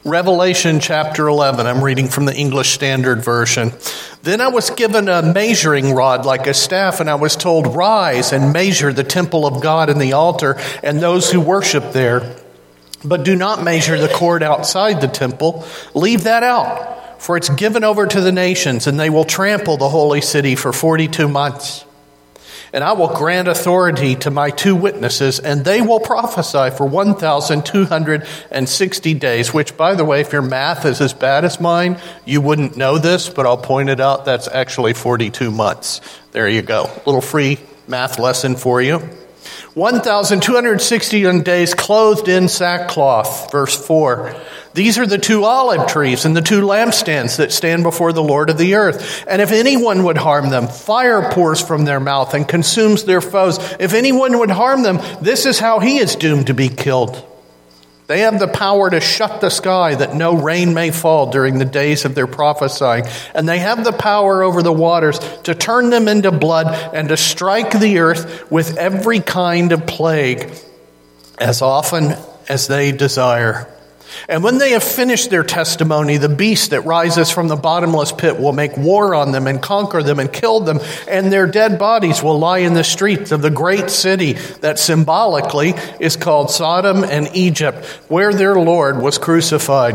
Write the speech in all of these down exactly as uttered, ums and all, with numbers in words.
Revelation chapter eleven, I'm reading from the English Standard Version. Then I was given a measuring rod like a staff, and I was told, "Rise and measure the temple of God and the altar and those who worship there. But do not measure the court outside the temple. Leave that out, for it's given over to the nations, and they will trample the holy city for forty-two months. And I will grant authority to my two witnesses, and they will prophesy for one thousand two hundred sixty days," which, by the way, if your math is as bad as mine, you wouldn't know this, but I'll point it out. That's actually forty-two months. There you go. A little free math lesson for you. one thousand two hundred sixty days clothed in sackcloth. Verse four. These are the two olive trees and the two lampstands that stand before the Lord of the earth. And if anyone would harm them, fire pours from their mouth and consumes their foes. If anyone would harm them, this is how he is doomed to be killed. They have the power to shut the sky that no rain may fall during the days of their prophesying. And they have the power over the waters to turn them into blood and to strike the earth with every kind of plague as often as they desire. And when they have finished their testimony, the beast that rises from the bottomless pit will make war on them and conquer them and kill them, and their dead bodies will lie in the streets of the great city that symbolically is called Sodom and Egypt, where their Lord was crucified.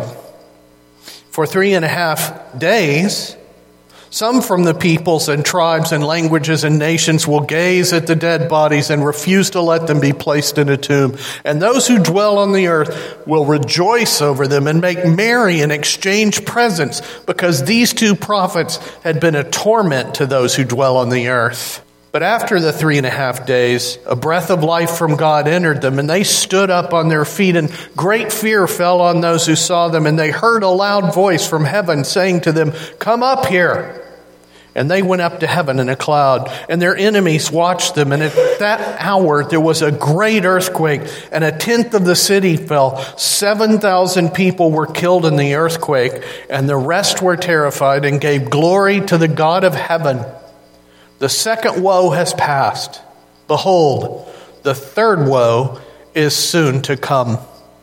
For three and a half days, some from the peoples and tribes and languages and nations will gaze at the dead bodies and refuse to let them be placed in a tomb. And those who dwell on the earth will rejoice over them and make merry and exchange presents, because these two prophets had been a torment to those who dwell on the earth. But after the three and a half days, a breath of life from God entered them, and they stood up on their feet, and great fear fell on those who saw them, and they heard a loud voice from heaven saying to them, "Come up here." And they went up to heaven in a cloud, and their enemies watched them. And at that hour there was a great earthquake, and a tenth of the city fell. Seven thousand people were killed in the earthquake, and the rest were terrified and gave glory to the God of heaven. The second woe has passed. Behold, the third woe is soon to come.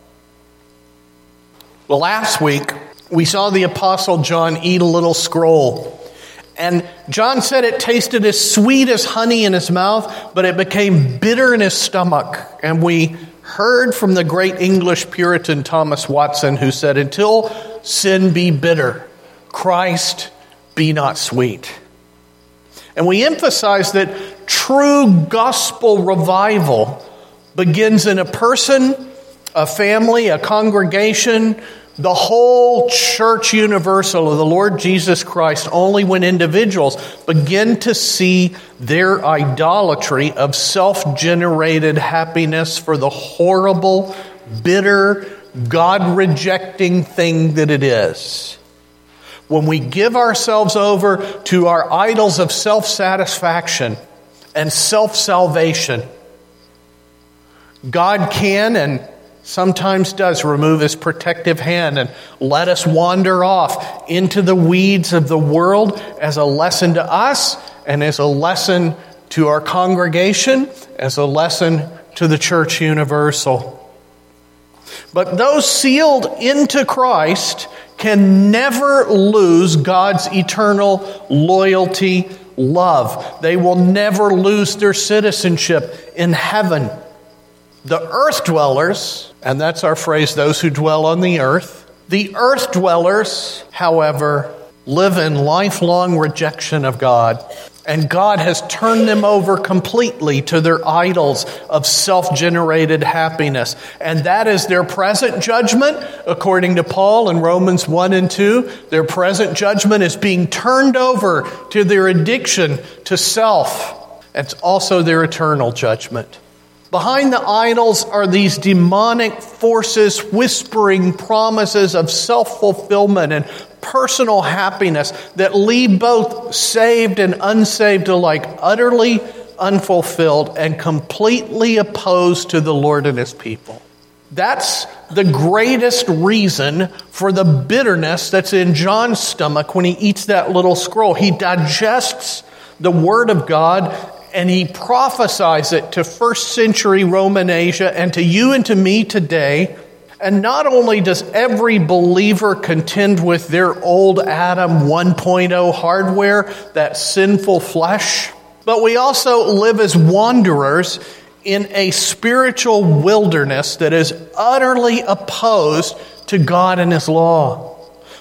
Well, last week we saw the Apostle John eat a little scroll. And John said it tasted as sweet as honey in his mouth, but it became bitter in his stomach. And we heard from the great English Puritan Thomas Watson, who said, "Until sin be bitter, Christ be not sweet." And we emphasize that true gospel revival begins in a person, a family, a congregation, the whole church universal of the Lord Jesus Christ, only when individuals begin to see their idolatry of self-generated happiness for the horrible, bitter, God-rejecting thing that it is. When we give ourselves over to our idols of self-satisfaction and self-salvation, God can and sometimes does remove his protective hand and let us wander off into the weeds of the world as a lesson to us and as a lesson to our congregation, as a lesson to the church universal. But those sealed into Christ can never lose God's eternal loyalty, love. They will never lose their citizenship in heaven. The earth dwellers, and that's our phrase, those who dwell on the earth. The earth dwellers, however, live in lifelong rejection of God. And God has turned them over completely to their idols of self-generated happiness. And that is their present judgment, according to Paul in Romans one and two. Their present judgment is being turned over to their addiction to self. It's also their eternal judgment. Behind the idols are these demonic forces whispering promises of self-fulfillment and personal happiness that leave both saved and unsaved alike utterly unfulfilled and completely opposed to the Lord and his people. That's the greatest reason for the bitterness that's in John's stomach when he eats that little scroll. He digests the Word of God and he prophesies it to first century Roman Asia and to you and to me today And not only does every believer contend with their old Adam one point oh hardware, that sinful flesh, but we also live as wanderers in a spiritual wilderness that is utterly opposed to God and His law.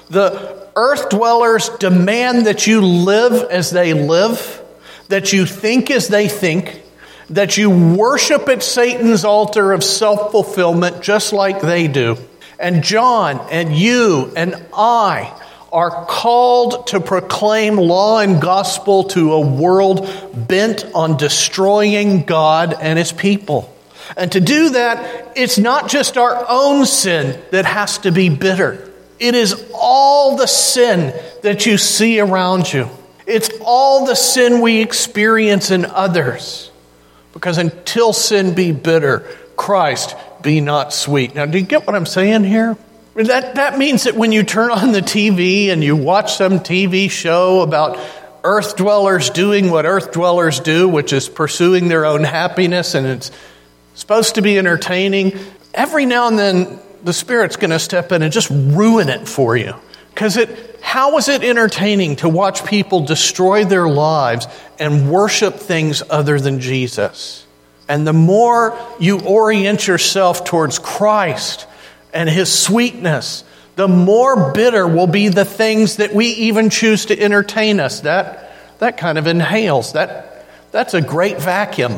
The earth dwellers demand that you live as they live, that you think as they think, that you worship at Satan's altar of self-fulfillment just like they do. And John and you and I are called to proclaim law and gospel to a world bent on destroying God and His people. And to do that, it's not just our own sin that has to be bitter. It is all the sin that you see around you. It's all the sin we experience in others. Because until sin be bitter, Christ be not sweet. Now, do you get what I'm saying here? That, that means that when you turn on the T V and you watch some T V show about earth dwellers doing what earth dwellers do, which is pursuing their own happiness, and it's supposed to be entertaining, every now and then the Spirit's going to step in and just ruin it for you. Because it, how is it entertaining to watch people destroy their lives and worship things other than Jesus? And the more you orient yourself towards Christ and His sweetness, the more bitter will be the things that we even choose to entertain us. That, that kind of inhales. That, that's a great vacuum,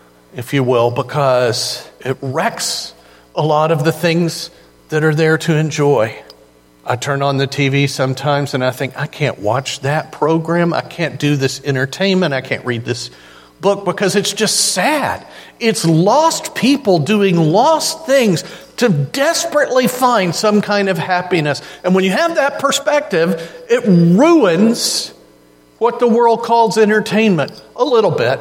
if you will, because it wrecks a lot of the things that are there to enjoy. I turn on the T V sometimes and I think, I can't watch that program. I can't do this entertainment. I can't read this book because it's just sad. It's lost people doing lost things to desperately find some kind of happiness. And when you have that perspective, it ruins what the world calls entertainment. A little bit.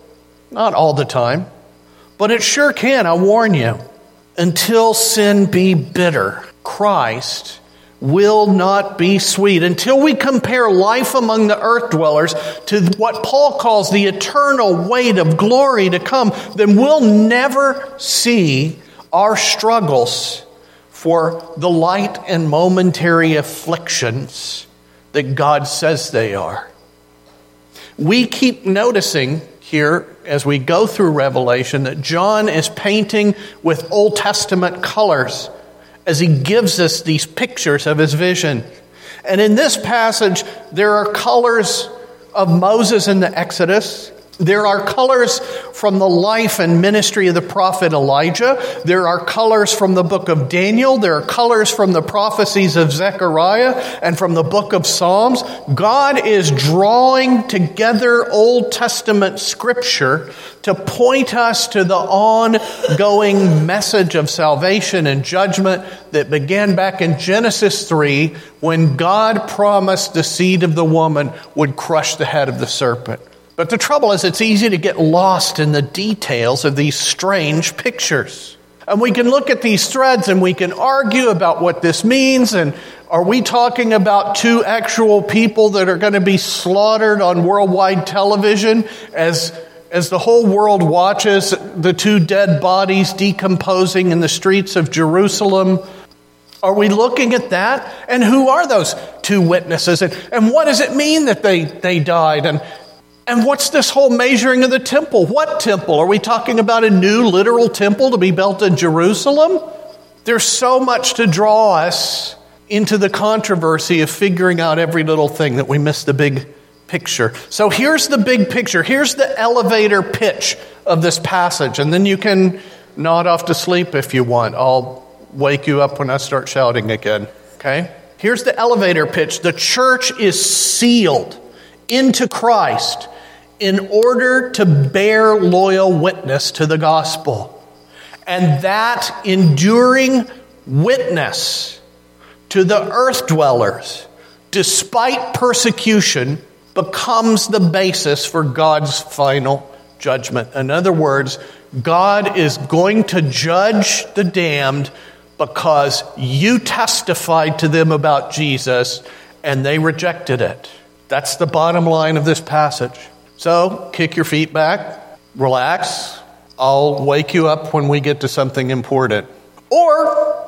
Not all the time. But it sure can, I warn you. Until sin be bitter, Christ will not be sweet. Until we compare life among the earth dwellers to what Paul calls the eternal weight of glory to come, then we'll never see our struggles for the light and momentary afflictions that God says they are. We keep noticing here as we go through Revelation that John is painting with Old Testament colors as he gives us these pictures of his vision. And in this passage, there are colors of Moses in the Exodus. There are colors from the life and ministry of the prophet Elijah. There are colors from the book of Daniel. There are colors from the prophecies of Zechariah and from the book of Psalms. God is drawing together Old Testament scripture to point us to the ongoing message of salvation and judgment that began back in Genesis three when God promised the seed of the woman would crush the head of the serpent. But the trouble is, it's easy to get lost in the details of these strange pictures. And we can look at these threads and we can argue about what this means. And are we talking about two actual people that are going to be slaughtered on worldwide television as, as the whole world watches the two dead bodies decomposing in the streets of Jerusalem? Are we looking at that? And who are those two witnesses? And, and what does it mean that they, they died? And And what's this whole measuring of the temple? What temple? Are we talking about a new literal temple to be built in Jerusalem? There's so much to draw us into the controversy of figuring out every little thing that we miss the big picture. So here's the big picture. Here's the elevator pitch of this passage. And then you can nod off to sleep if you want. I'll wake you up when I start shouting again. Okay? Here's the elevator pitch. The church is sealed into Christ in order to bear loyal witness to the gospel. And that enduring witness to the earth dwellers, despite persecution, becomes the basis for God's final judgment. In other words, God is going to judge the damned because you testified to them about Jesus and they rejected it. That's the bottom line of this passage. So, kick your feet back, relax. I'll wake you up when we get to something important. Or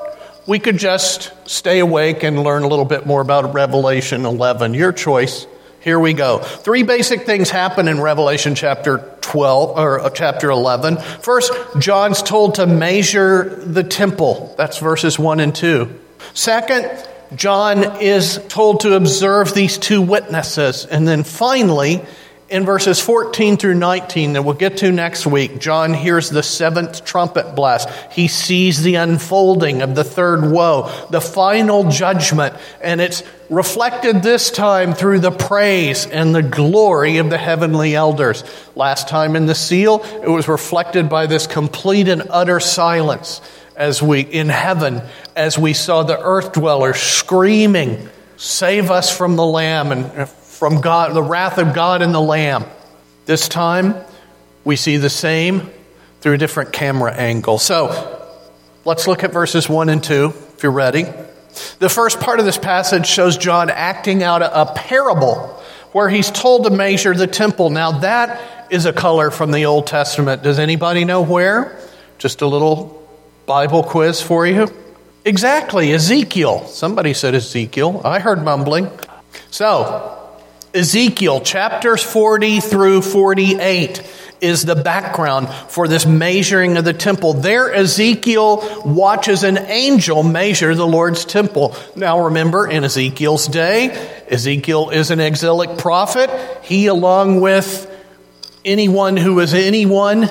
we could just stay awake and learn a little bit more about Revelation eleven. Your choice. Here we go. Three basic things happen in Revelation chapter twelve, or chapter eleven. First, John's told to measure the temple. That's verses one and two. Second, John is told to observe these two witnesses. And then finally, in verses fourteen through nineteen that we'll get to next week, John hears the seventh trumpet blast. He sees the unfolding of the third woe, the final judgment, and it's reflected this time through the praise and the glory of the heavenly elders. Last time in the seal, it was reflected by this complete and utter silence as we in heaven, as we saw the earth dwellers screaming, "Save us from the Lamb and from God, the wrath of God and the Lamb." This time, we see the same through a different camera angle. So, let's look at verses one and two, if you're ready. The first part of this passage shows John acting out a, a parable where he's told to measure the temple. Now, that is a color from the Old Testament. Does anybody know where? Just a little Bible quiz for you. Exactly, Ezekiel. Somebody said Ezekiel. I heard mumbling. So, Ezekiel chapters forty through forty-eight is the background for this measuring of the temple. There, Ezekiel watches an angel measure the Lord's temple. Now remember, in Ezekiel's day, Ezekiel is an exilic prophet. He, along with anyone who was anyone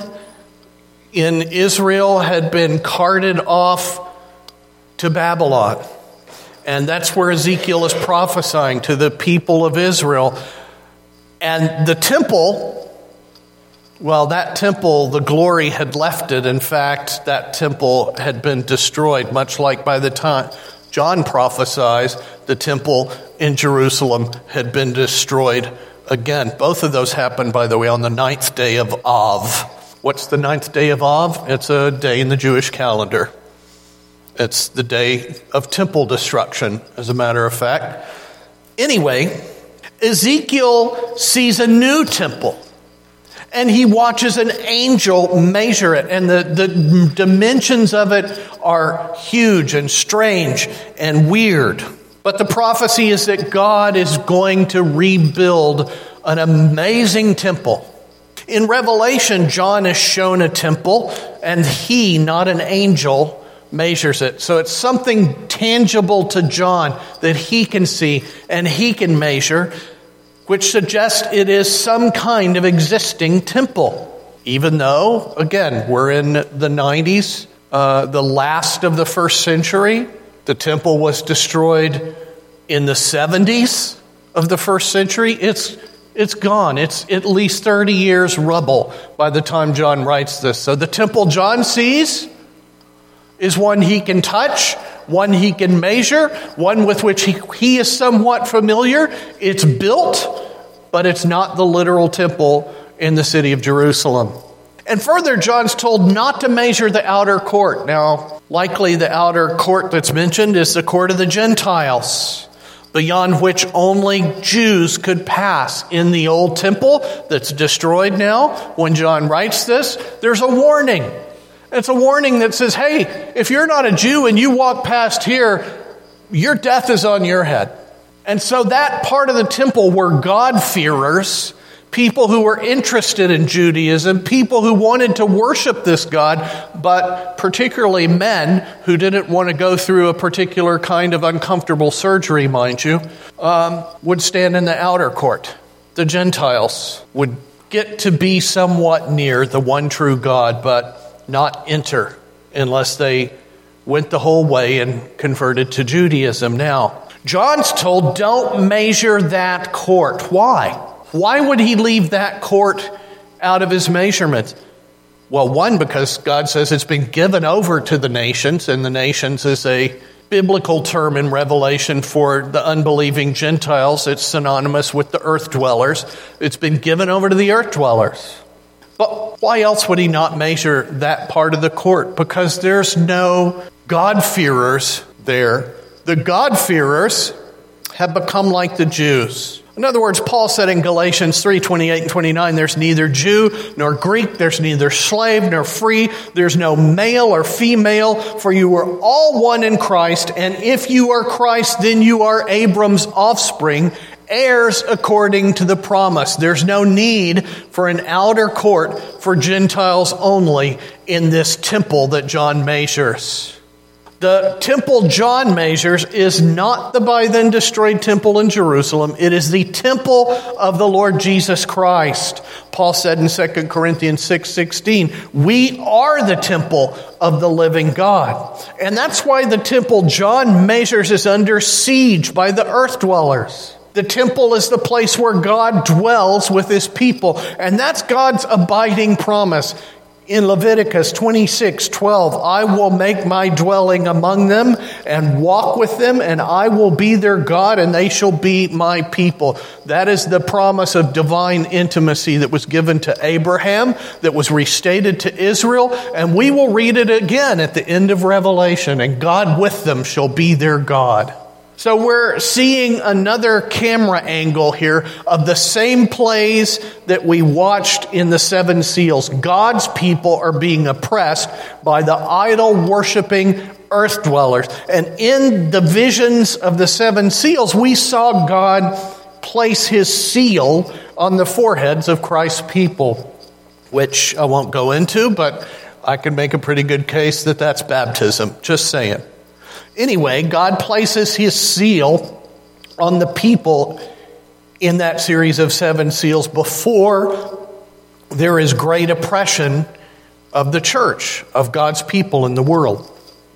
in Israel, had been carted off to Babylon. And that's where Ezekiel is prophesying to the people of Israel. And the temple, well, that temple, the glory had left it. In fact, that temple had been destroyed, much like by the time John prophesies, the temple in Jerusalem had been destroyed again. Both of those happened, by the way, on the ninth day of Av. What's the ninth day of Av? It's a day in the Jewish calendar. It's the day of temple destruction, as a matter of fact. Anyway, Ezekiel sees a new temple, and he watches an angel measure it, and the, the dimensions of it are huge and strange and weird. But the prophecy is that God is going to rebuild an amazing temple. In Revelation, John is shown a temple, and he, not an angel, measures it. So it's something tangible to John that he can see and he can measure, which suggests it is some kind of existing temple. Even though, again, we're in the nineties, uh, the last of the first century. The temple was destroyed in the seventies of the first century. It's It's gone. It's at least thirty years rubble by the time John writes this. So the temple John sees is one he can touch, one he can measure, one with which he, he is somewhat familiar. It's built, but it's not the literal temple in the city of Jerusalem. And further, John's told not to measure the outer court. Now, likely the outer court that's mentioned is the court of the Gentiles, beyond which only Jews could pass. In the old temple that's destroyed now, when John writes this, there's a warning. It's a warning that says, hey, if you're not a Jew and you walk past here, your death is on your head. And so that part of the temple were God-fearers, people who were interested in Judaism, people who wanted to worship this God, but particularly men who didn't want to go through a particular kind of uncomfortable surgery, mind you, um, would stand in the outer court. The Gentiles would get to be somewhat near the one true God, but not enter unless they went the whole way and converted to Judaism. Now, John's told, don't measure that court. Why? Why would he leave that court out of his measurements? Well, one, because God says it's been given over to the nations, and the nations is a biblical term in Revelation for the unbelieving Gentiles. It's synonymous with the earth dwellers. It's been given over to the earth dwellers. But why else would he not measure that part of the court? Because there's no God-fearers there. The God-fearers have become like the Jews. In other words, Paul said in Galatians three, twenty-eight and twenty-nine, there's neither Jew nor Greek, there's neither slave nor free, there's no male or female, for you are all one in Christ, and if you are Christ, then you are Abram's offspring, heirs according to the promise. There's no need for an outer court for Gentiles only in this temple that John measures. The temple John measures is not the by then destroyed temple in Jerusalem. It is the temple of the Lord Jesus Christ. Paul said in Second Corinthians six sixteen, we are the temple of the living God. And that's why the temple John measures is under siege by the earth dwellers. The temple is the place where God dwells with his people. And that's God's abiding promise. In Leviticus twenty-six twelve, I will make my dwelling among them and walk with them, and I will be their God, and they shall be my people. That is the promise of divine intimacy that was given to Abraham, that was restated to Israel, and we will read it again at the end of Revelation, and God with them shall be their God. So we're seeing another camera angle here of the same plays that we watched in the Seven Seals. God's people are being oppressed by the idol-worshiping earth dwellers. And in the visions of the Seven Seals, we saw God place his seal on the foreheads of Christ's people, which I won't go into, but I can make a pretty good case that that's baptism. Just saying. Anyway, God places his seal on the people in that series of seven seals before there is great oppression of the church, of God's people in the world.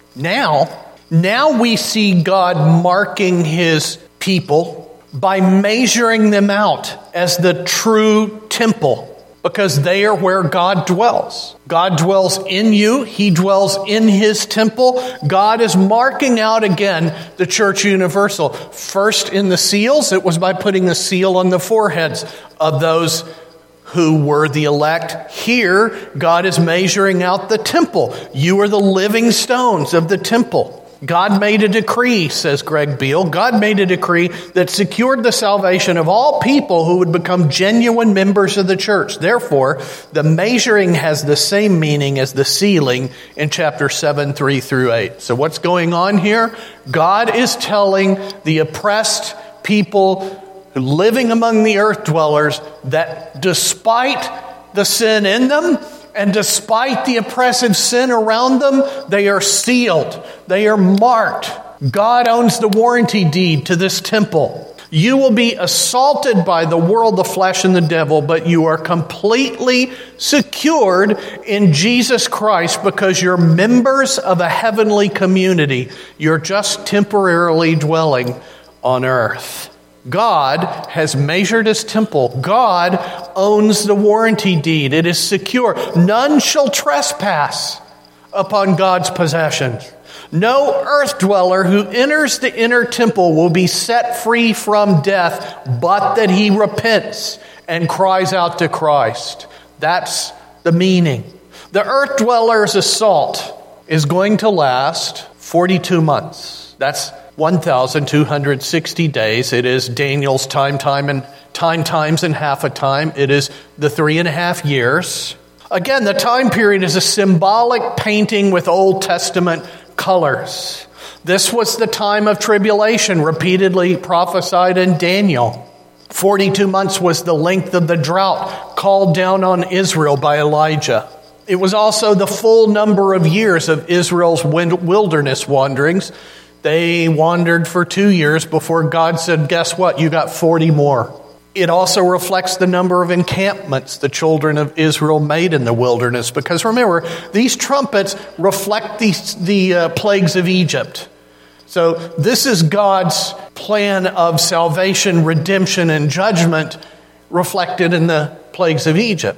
Now, now we see God marking his people by measuring them out as the true temple, because they are where God dwells. God dwells in you. He dwells in his temple. God is marking out again the church universal. First in the seals, it was by putting the seal on the foreheads of those who were the elect. Here, God is measuring out the temple. You are the living stones of the temple. God made a decree, says Greg Beale. God made a decree that secured the salvation of all people who would become genuine members of the church. Therefore, the measuring has the same meaning as the sealing in chapter seven, three through eight. So what's going on here? God is telling the oppressed people living among the earth dwellers that despite the sin in them, and despite the oppressive sin around them, they are sealed. They are marked. God owns the warranty deed to this temple. You will be assaulted by the world, the flesh, and the devil, but you are completely secured in Jesus Christ because you're members of a heavenly community. You're just temporarily dwelling on earth. God has measured his temple. God owns the warranty deed. It is secure. None shall trespass upon God's possessions. No earth dweller who enters the inner temple will be set free from death, but that he repents and cries out to Christ. That's the meaning. The earth dweller's assault is going to last forty-two months. That's one thousand two hundred sixty days. It is Daniel's time, time, and time times and half a time. It is the three and a half years. Again, the time period is a symbolic painting with Old Testament colors. This was the time of tribulation, repeatedly prophesied in Daniel. forty-two months was the length of the drought called down on Israel by Elijah. It was also the full number of years of Israel's wilderness wanderings. They wandered for two years before God said, guess what? You got forty more. It also reflects the number of encampments the children of Israel made in the wilderness. Because remember, these trumpets reflect the, the uh, plagues of Egypt. So this is God's plan of salvation, redemption, and judgment reflected in the plagues of Egypt.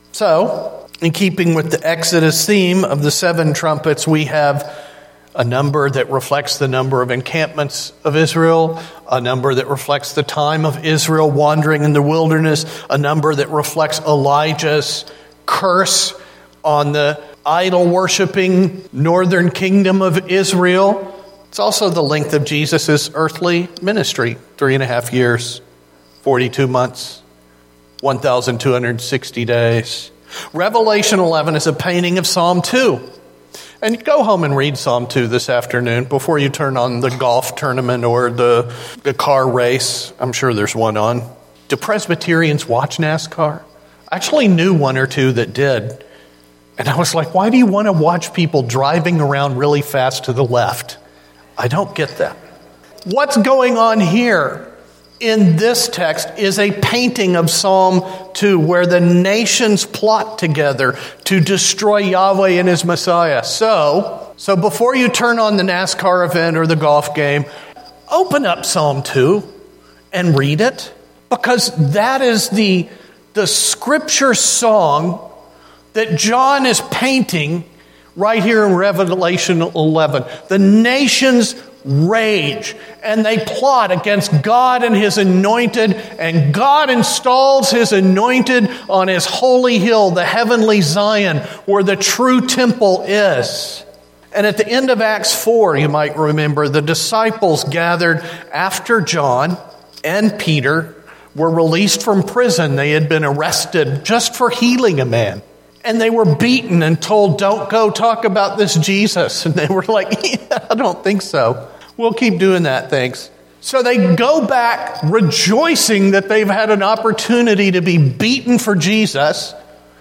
So, in keeping with the Exodus theme of the seven trumpets, we have a number that reflects the number of encampments of Israel, a number that reflects the time of Israel wandering in the wilderness, a number that reflects Elijah's curse on the idol-worshiping northern kingdom of Israel, It's also the length of Jesus' earthly ministry, three and a half years, forty-two months, one thousand two hundred sixty days. Revelation eleven is a painting of Psalm two. And go home and read Psalm two this afternoon before you turn on the golf tournament or the, the car race. I'm sure there's one on. Do Presbyterians watch NASCAR? I actually knew one or two that did. And I was like, why do you want to watch people driving around really fast to the left? I don't get that. What's going on here in this text is a painting of Psalm two, where the nations plot together to destroy Yahweh and his Messiah. So, so before you turn on the NASCAR event or the golf game, open up Psalm two and read it, because that is the, the scripture song that John is painting right here in Revelation eleven. The nations rage and they plot against God and his anointed, and God installs his anointed on his holy hill, the heavenly Zion, where the true temple is. And at the end of Acts four, you might remember, the disciples gathered after John and Peter were released from prison. They had been arrested just for healing a man. And they were beaten and told, don't go talk about this Jesus. And they were like, yeah, I don't think so. We'll keep doing that, thanks. So they go back rejoicing that they've had an opportunity to be beaten for Jesus,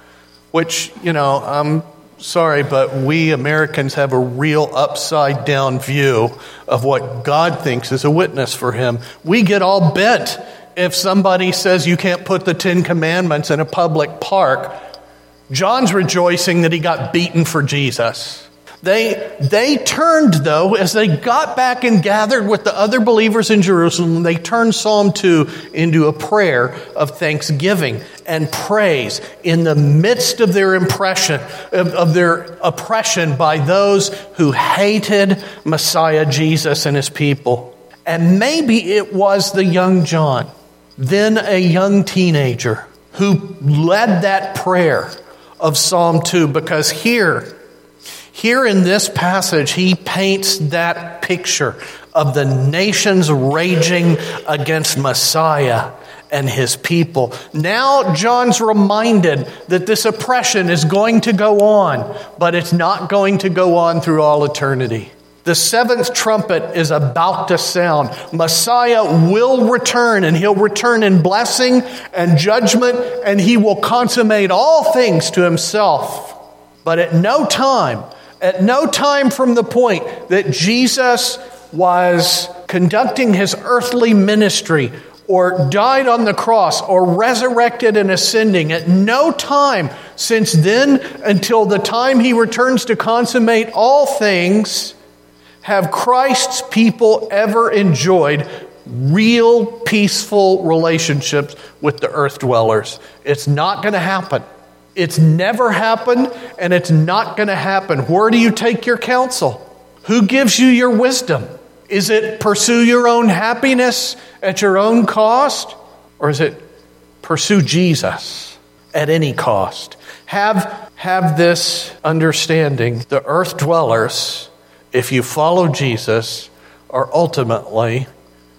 which, you know, I'm sorry, but we Americans have a real upside down view of what God thinks is a witness for him. We get all bent if somebody says you can't put the Ten Commandments in a public park. John's rejoicing that he got beaten for Jesus. They, they turned, though, as they got back and gathered with the other believers in Jerusalem, they turned Psalm two into a prayer of thanksgiving and praise in the midst of their impression, of, of their oppression by those who hated Messiah Jesus and his people. And maybe it was the young John, then a young teenager, who led that prayer of Psalm two, because here, here in this passage, he paints that picture of the nations raging against Messiah and his people. Now John's reminded that this oppression is going to go on, but it's not going to go on through all eternity. The seventh trumpet is about to sound. Messiah will return, and he'll return in blessing and judgment, and he will consummate all things to himself. But at no time, at no time from the point that Jesus was conducting his earthly ministry, or died on the cross, or resurrected and ascending, at no time since then until the time he returns to consummate all things, have Christ's people ever enjoyed real peaceful relationships with the earth dwellers. It's not going to happen. It's never happened, and it's not going to happen. Where do you take your counsel? Who gives you your wisdom? Is it pursue your own happiness at your own cost? Or is it pursue Jesus at any cost? Have, have this understanding. The earth dwellers, if you follow Jesus, are ultimately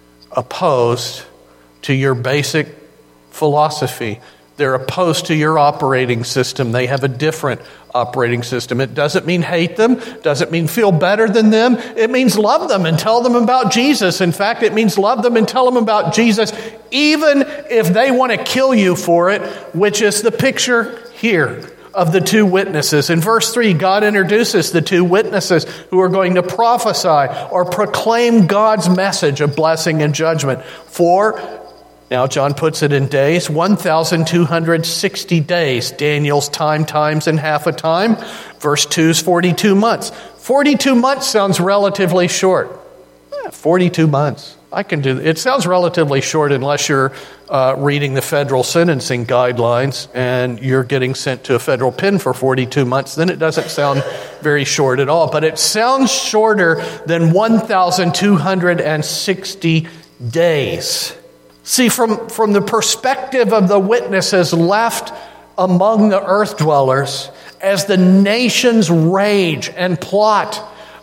opposed to your basic philosophy. They're opposed to your operating system. They have a different operating system. It doesn't mean hate them, doesn't mean feel better than them. It means love them and tell them about Jesus. In fact, it means love them and tell them about Jesus, even if they want to kill you for it, which is the picture here of the two witnesses. In verse three, God introduces the two witnesses who are going to prophesy or proclaim God's message of blessing and judgment for, now John puts it in days, one thousand two hundred sixty days. Daniel's time times in half a time. Verse two is forty-two months. forty-two months sounds relatively short. Eh, forty-two months. I can do it. Sounds relatively short unless you're uh, reading the federal sentencing guidelines and you're getting sent to a federal pen for forty-two months. Then it doesn't sound very short at all. But it sounds shorter than one thousand two hundred sixty days. See, from, from the perspective of the witnesses left among the earth dwellers, as the nations rage and plot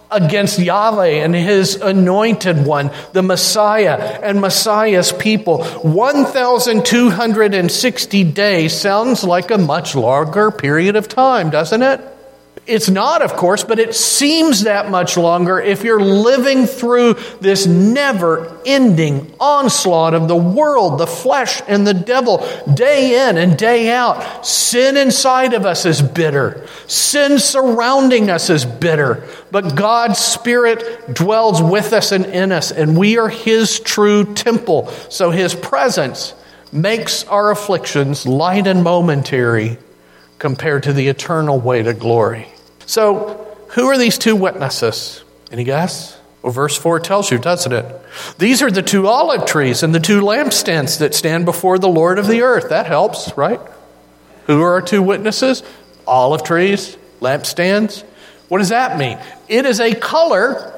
against Yahweh and his anointed one, the Messiah and Messiah's people. one thousand two hundred sixty days sounds like a much longer period of time, doesn't it? It's not, of course, but it seems that much longer if you're living through this never-ending onslaught of the world, the flesh, and the devil, day in and day out. Sin inside of us is bitter. Sin surrounding us is bitter. But God's Spirit dwells with us and in us, and we are his true temple. So his presence makes our afflictions light and momentary compared to the eternal weight of glory. So, who are these two witnesses? Any guess? Well, verse four tells you, doesn't it? These are the two olive trees and the two lampstands that stand before the Lord of the earth. That helps, right? Who are our two witnesses? Olive trees, lampstands. What does that mean? It is a color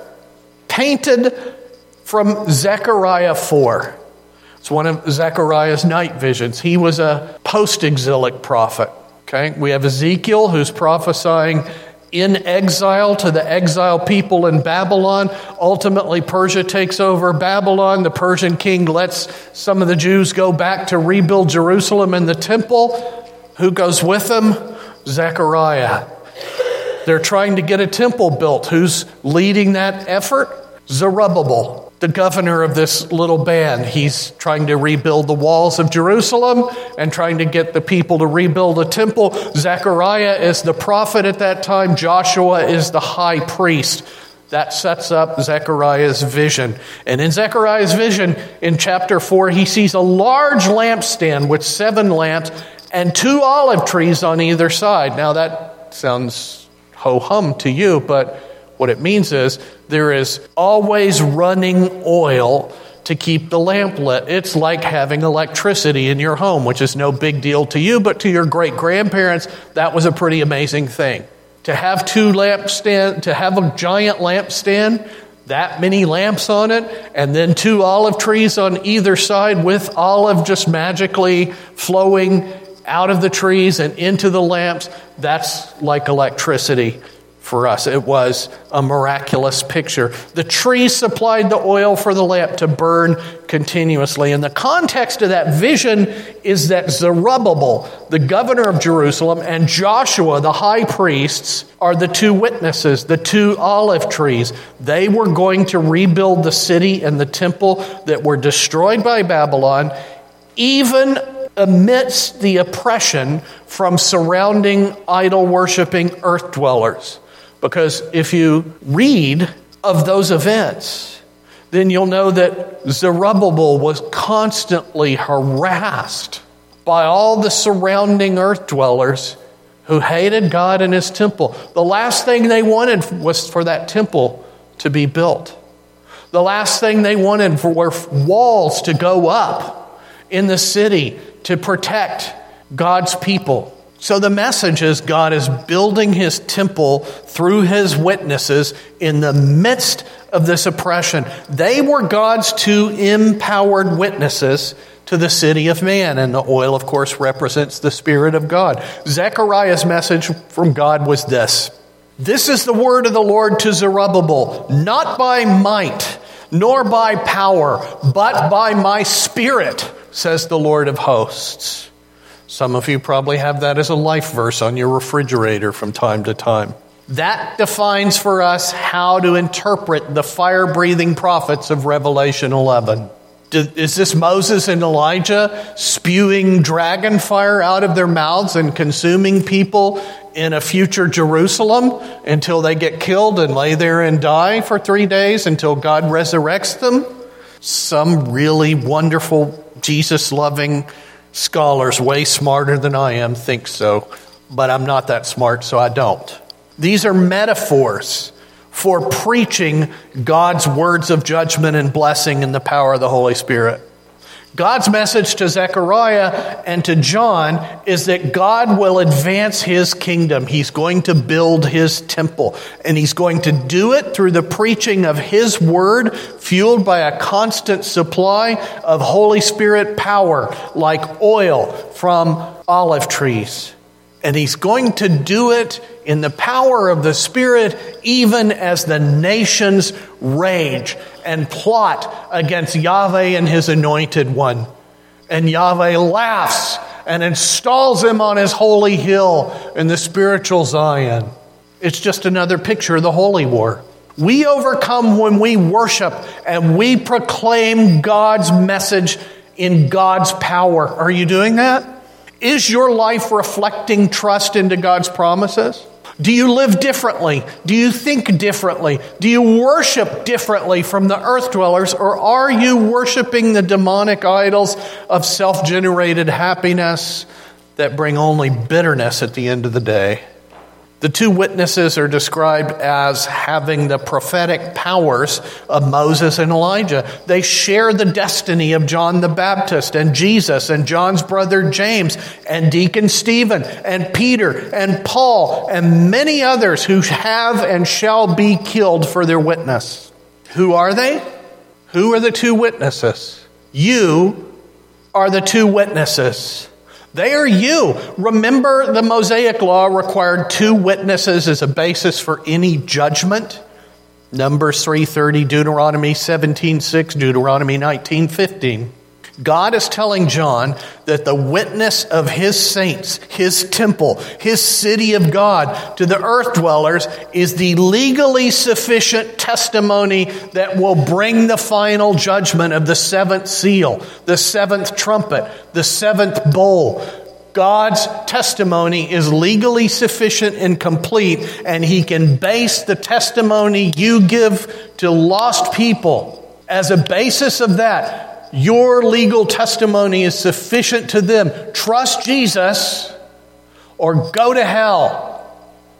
painted from Zechariah four. It's one of Zechariah's night visions. He was a post-exilic prophet. Okay, we have Ezekiel who's prophesying in exile to the exile people in Babylon. Ultimately, Persia takes over Babylon. The Persian king lets some of the Jews go back to rebuild Jerusalem and the temple. Who goes with them? Zechariah. They're trying to get a temple built. Who's leading that effort? Zerubbabel, the governor of this little band. He's trying to rebuild the walls of Jerusalem and trying to get the people to rebuild a temple. Zechariah is the prophet at that time. Joshua is the high priest. That sets up Zechariah's vision. And in Zechariah's vision, in chapter four, he sees a large lampstand with seven lamps and two olive trees on either side. Now that sounds ho-hum to you, but what it means is there is always running oil to keep the lamp lit. It's like having electricity in your home, which is no big deal to you, but to your great-grandparents, that was a pretty amazing thing. To have two lampstand, to have a giant lampstand, that many lamps on it, and then two olive trees on either side with olive just magically flowing out of the trees and into the lamps, that's like electricity. For us, it was a miraculous picture. The tree supplied the oil for the lamp to burn continuously. And the context of that vision is that Zerubbabel, the governor of Jerusalem, and Joshua, the high priests, are the two witnesses, the two olive trees. They were going to rebuild the city and the temple that were destroyed by Babylon, even amidst the oppression from surrounding idol-worshiping earth dwellers. Because if you read of those events, then you'll know that Zerubbabel was constantly harassed by all the surrounding earth dwellers who hated God and his temple. The last thing they wanted was for that temple to be built. The last thing they wanted were walls to go up in the city to protect God's people. So the message is God is building his temple through his witnesses in the midst of this oppression. They were God's two empowered witnesses to the city of man. And the oil, of course, represents the Spirit of God. Zechariah's message from God was this: "This is the word of the Lord to Zerubbabel, not by might, nor by power, but by my Spirit, says the Lord of hosts." Some of you probably have that as a life verse on your refrigerator from time to time. That defines for us how to interpret the fire-breathing prophets of Revelation eleven. Is this Moses and Elijah spewing dragon fire out of their mouths and consuming people in a future Jerusalem until they get killed and lay there and die for three days until God resurrects them? Some really wonderful, Jesus-loving scholars, way smarter than I am, think so. But I'm not that smart, so I don't. These are metaphors for preaching God's words of judgment and blessing in the power of the Holy Spirit. God's message to Zechariah and to John is that God will advance his kingdom. He's going to build his temple, and he's going to do it through the preaching of his word, fueled by a constant supply of Holy Spirit power, like oil from olive trees. And he's going to do it in the power of the Spirit, even as the nations rage and plot against Yahweh and his anointed one. And Yahweh laughs and installs him on his holy hill in the spiritual Zion. It's just another picture of the holy war. We overcome when we worship and we proclaim God's message in God's power. Are you doing that? Is your life reflecting trust into God's promises? Do you live differently? Do you think differently? Do you worship differently from the earth dwellers? Or are you worshiping the demonic idols of self-generated happiness that bring only bitterness at the end of the day? The two witnesses are described as having the prophetic powers of Moses and Elijah. They share the destiny of John the Baptist and Jesus and John's brother James and Deacon Stephen and Peter and Paul and many others who have and shall be killed for their witness. Who are they? Who are the two witnesses? You are the two witnesses. They are you. Remember, the Mosaic law required two witnesses as a basis for any judgment. Numbers three thirty, Deuteronomy seventeen six, Deuteronomy nineteen fifteen. God is telling John that the witness of his saints, his temple, his city of God to the earth dwellers is the legally sufficient testimony that will bring the final judgment of the seventh seal, the seventh trumpet, the seventh bowl. God's testimony is legally sufficient and complete, and he can base the testimony you give to lost people as a basis of that. Your legal testimony is sufficient to them. Trust Jesus or go to hell.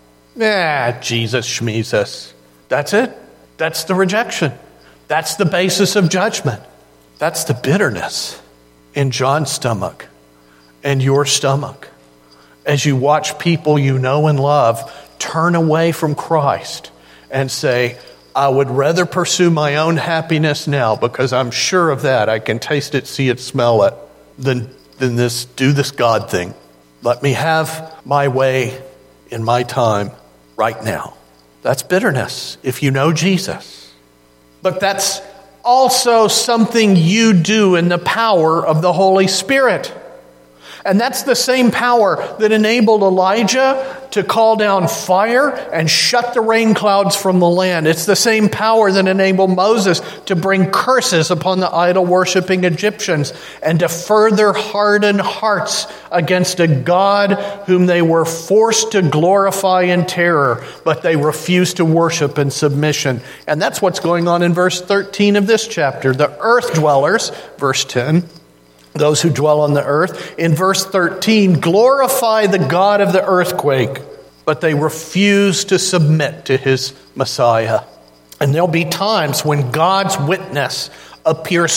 Ah, Jesus schmeezus. That's it. That's the rejection. That's the basis of judgment. That's the bitterness in John's stomach and your stomach as you watch people you know and love turn away from Christ and say, I would rather pursue my own happiness now because I'm sure of that. I can taste it, see it, smell it, than, than this, do this God thing. Let me have my way in my time right now. That's bitterness if you know Jesus. But that's also something you do in the power of the Holy Spirit. And that's the same power that enabled Elijah to call down fire and shut the rain clouds from the land. It's the same power that enabled Moses to bring curses upon the idol-worshiping Egyptians and to further harden hearts against a God whom they were forced to glorify in terror, but they refused to worship in submission. And that's what's going on in verse thirteen of this chapter. The earth dwellers, verse ten, those who dwell on the earth, in verse thirteen, glorify the God of the earthquake, but they refuse to submit to his Messiah. And there'll be times when God's witness appears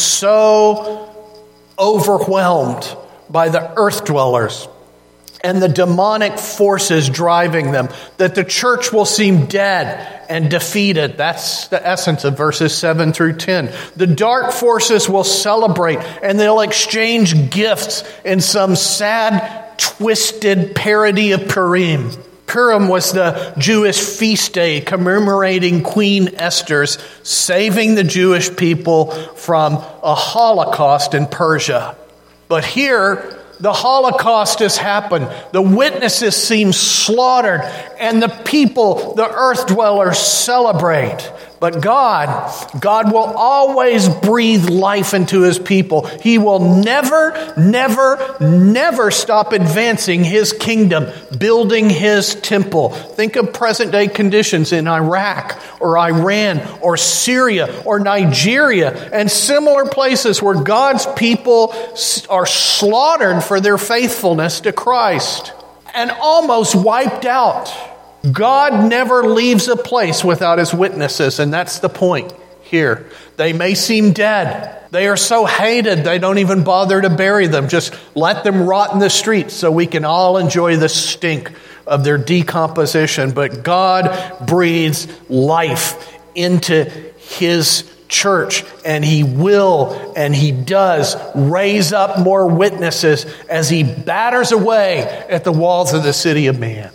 so overwhelmed by the earth dwellers and the demonic forces driving them that the church will seem dead and defeated. That's the essence of verses seven through ten. The dark forces will celebrate and they'll exchange gifts in some sad, twisted parody of Purim. Purim was the Jewish feast day commemorating Queen Esther's saving the Jewish people from a Holocaust in Persia. But here, the Holocaust has happened. The witnesses seem slaughtered, and the people, the earth dwellers, celebrate. But God, God will always breathe life into his people. He will never, never, never stop advancing his kingdom, building his temple. Think of present day conditions in Iraq or Iran or Syria or Nigeria and similar places where God's people are slaughtered for their faithfulness to Christ and almost wiped out. God never leaves a place without his witnesses, and that's the point here. They may seem dead. They are so hated, they don't even bother to bury them. Just let them rot in the streets so we can all enjoy the stink of their decomposition. But God breathes life into his church, and he will and he does raise up more witnesses as he batters away at the walls of the city of man.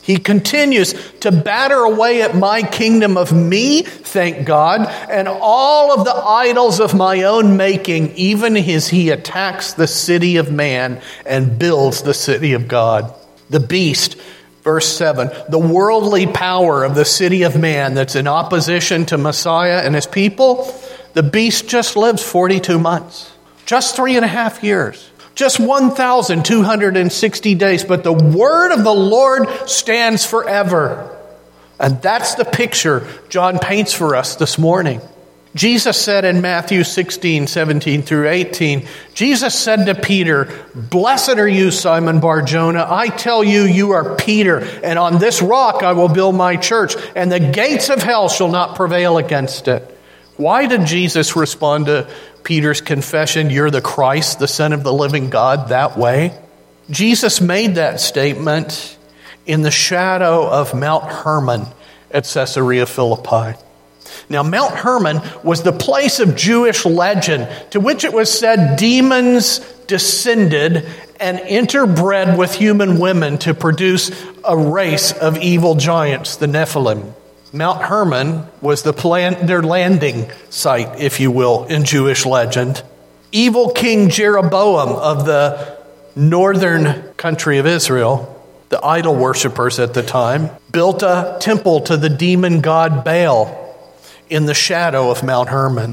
He continues to batter away at my kingdom of me, thank God, and all of the idols of my own making, even as he attacks the city of man and builds the city of God. The beast, verse seven, the worldly power of the city of man that's in opposition to Messiah and his people, the beast just lives forty-two months, just three and a half years. Just one thousand two hundred sixty days, but the word of the Lord stands forever. And that's the picture John paints for us this morning. Jesus said in Matthew sixteen, seventeen through eighteen, Jesus said to Peter, "Blessed are you, Simon Bar-Jonah. I tell you, you are Peter, and on this rock I will build my church, and the gates of hell shall not prevail against it." Why did Jesus respond to Peter's confession, "You're the Christ, the Son of the living God," that way? Jesus made that statement in the shadow of Mount Hermon at Caesarea Philippi. Now, Mount Hermon was the place of Jewish legend to which it was said demons descended and interbred with human women to produce a race of evil giants, the Nephilim. Mount Hermon was the plan, their landing site, if you will, in Jewish legend. Evil King Jeroboam of the northern country of Israel, the idol worshippers at the time, built a temple to the demon god Baal in the shadow of Mount Hermon.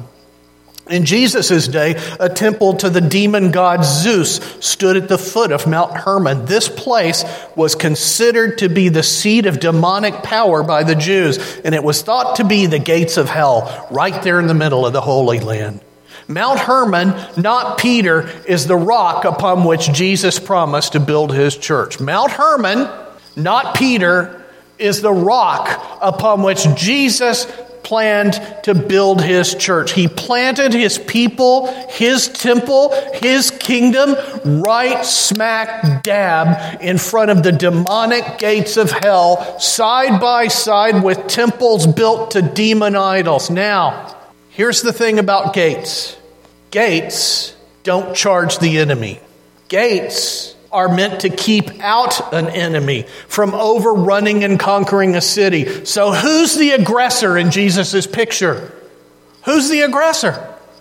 In Jesus' day, a temple to the demon god Zeus stood at the foot of Mount Hermon. This place was considered to be the seat of demonic power by the Jews, and it was thought to be the gates of hell, right there in the middle of the Holy Land. Mount Hermon, not Peter, is the rock upon which Jesus promised to build his church. Mount Hermon, not Peter, is the rock upon which Jesus planned to build his church. He planted his people, his temple, his kingdom right smack dab in front of the demonic gates of hell, side by side with temples built to demon idols. Now, here's the thing about gates. Gates don't charge the enemy. Gates are meant to keep out an enemy from overrunning and conquering a city. So who's the aggressor in Jesus' picture? Who's the aggressor?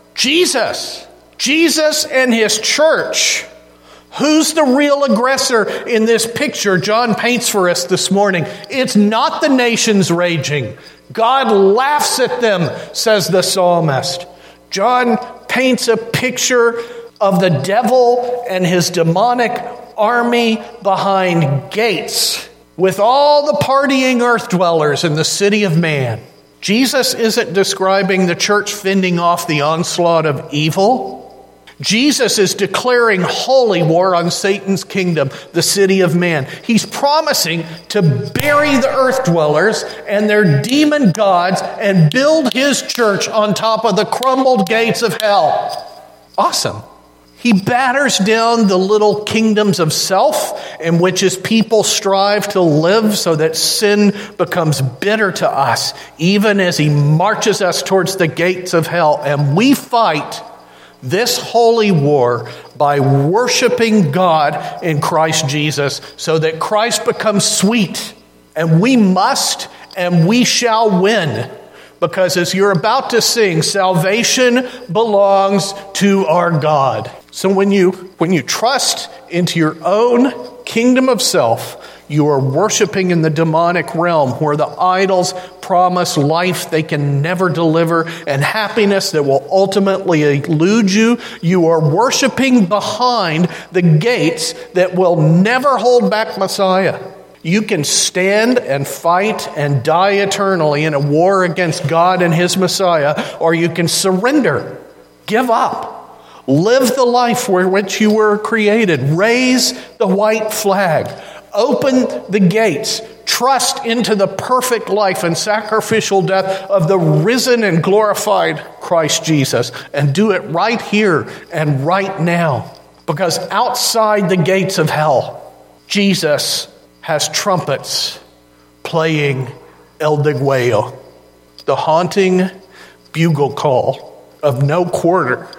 Jesus. Jesus and his church. Who's the real aggressor in this picture John paints for us this morning? It's not the nations raging. God laughs at them, says the psalmist. John paints a picture of the devil and his demonic army behind gates with all the partying earth dwellers in the city of man. Jesus isn't describing the church fending off the onslaught of evil. Jesus is declaring holy war on Satan's kingdom, the city of man. He's promising to bury the earth dwellers and their demon gods and build his church on top of the crumbled gates of hell. Awesome. He batters down the little kingdoms of self in which his people strive to live so that sin becomes bitter to us, even as he marches us towards the gates of hell. And we fight this holy war by worshiping God in Christ Jesus so that Christ becomes sweet. And we must and we shall win. Because as you're about to sing, salvation belongs to our God. So when you when you trust into your own kingdom of self, you are worshiping in the demonic realm where the idols promise life they can never deliver and happiness that will ultimately elude you. You are worshiping behind the gates that will never hold back Messiah. You can stand and fight and die eternally in a war against God and his Messiah, or you can surrender, give up, live the life for which you were created, raise the white flag, open the gates, trust into the perfect life and sacrificial death of the risen and glorified Christ Jesus, and do it right here and right now. Because outside the gates of hell, Jesus has trumpets playing El Deguello, the haunting bugle call of no quarter,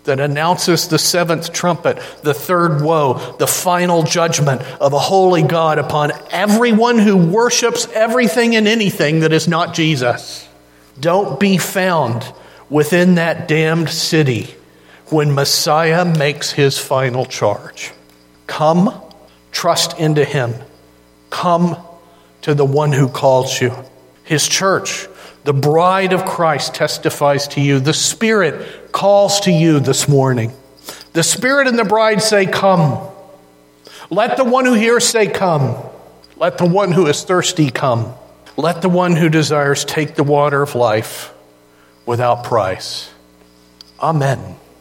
that announces the seventh trumpet, the third woe, the final judgment of a holy God upon everyone who worships everything and anything that is not Jesus. Don't be found within that damned city when Messiah makes his final charge. Come, trust into him. Come to the one who calls you. His church, the bride of Christ, testifies to you. The Spirit calls to you this morning. The Spirit and the bride say, come. Let the one who hears say, come. Let the one who is thirsty come. Let the one who desires take the water of life without price. Amen.